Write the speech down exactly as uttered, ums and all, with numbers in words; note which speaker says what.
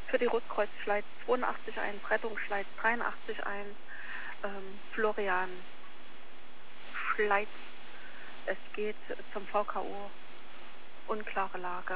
Speaker 1: für die Rotkreuz Schleiz zweiundachtzig eins, Rettungsschleiz dreiundachtzig eins, ähm, Florian Schleiz. Es geht zum V K O. Unklare Lage.